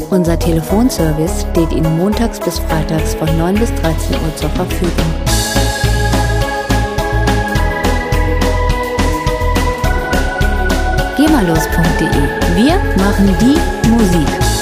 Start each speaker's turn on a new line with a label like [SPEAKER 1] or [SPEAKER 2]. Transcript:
[SPEAKER 1] Unser Telefonservice steht Ihnen montags bis freitags von 9 bis 13 Uhr zur Verfügung. GEMALOS.de. Wir machen die Musik.